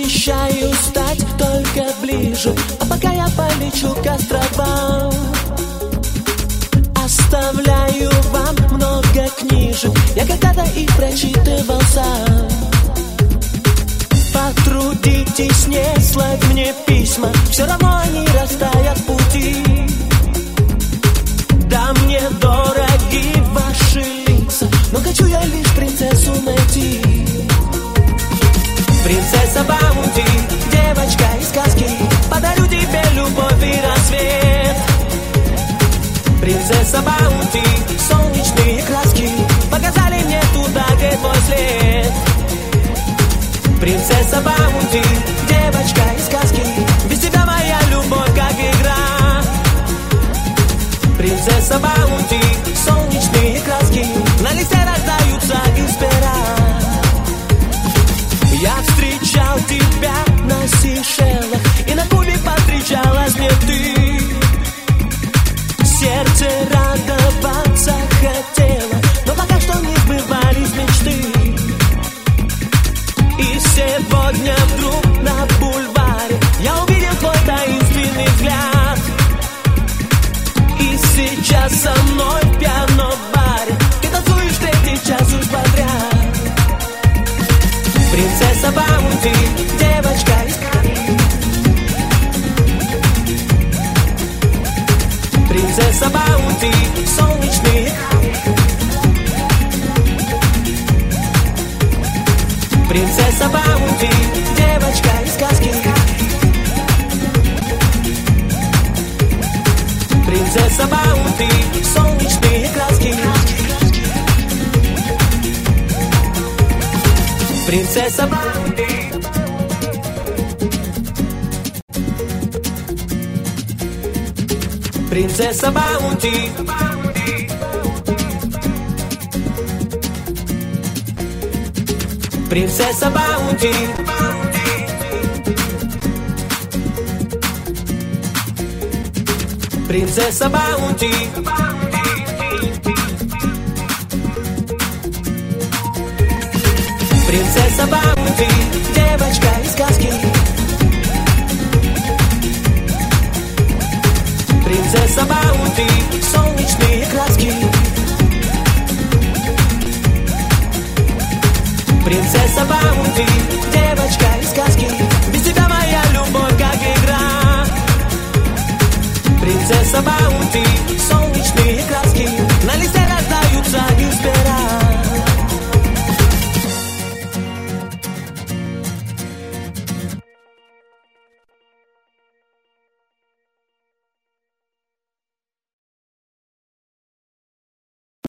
Обещаю стать только ближе, а пока я полечу к островам. Оставляю вам много книжек, я когда-то их прочитывал сам. Потрудитесь не слать мне письма, все равно они растают в пути. Да, мне дороги ваши лица, но хочу я лишь принцессу найти. Принцесса Баунти, девочка из сказки, подарю тебе любовь и рассвет. Принцесса Баунти, солнечные краски показали мне туда, где твой след. Принцесса Баунти, девочка из сказки, без тебя моя любовь как игра. Принцесса Баунти, солнечные краски на листе рождаются из пера. Я встречал тебя на Сейшелах, и на Кубе повстречалась мне ты. Сердце радоваться хотело, но пока что не сбывались мечты. И сегодня вдруг на бульваре я увидел твой таинственный взгляд. И сейчас со мной в пиано-баре ты танцуешь третий час уж подряд. Принцесса Баунти, девочка из сказки. Принцесса Баунти, солнечные. Принцесса Баунти, девочка из сказки. Принцесса Баунти, солнечные краски. Принцесса Баунти. Принцесса Баунти. Принцесса Баунти. Принцесса Баунти. Принцесса Баунти, девочка из сказки. Принцесса Баунти, солнечные краски. Принцесса Баунти, девочка из сказки, без тебя моя любовь как игра. Принцесса Баунти,